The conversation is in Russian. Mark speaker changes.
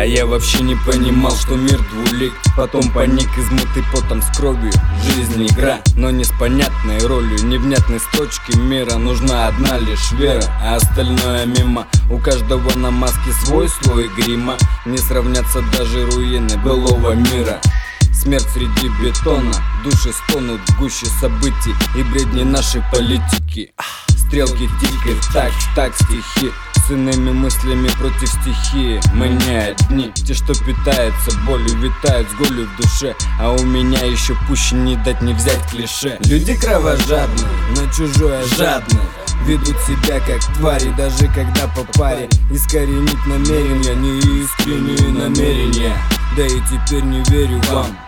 Speaker 1: я вообще не понимал, что мир двулик. Потом паник, измытый потом с кровью. Жизнь игра, но не с понятной ролью. Невнятной строчки мира нужна одна лишь вера, а остальное мимо. У каждого на маске свой слой грима. Не сравнятся даже руины былого мира. Смерть среди бетона, души стонут в гуще событий и бредни нашей политики. Стрелки тикают, так стихи, с иными мыслями против стихии. Мы не одни, те, что питаются болью, витают с голью в душе. А у меня еще пуще не дать не взять клише. Люди кровожадные, на чужое жадные, ведут себя как твари, даже когда по паре. Искоренить намерения, неискренние намерения. Да и теперь не верю вам.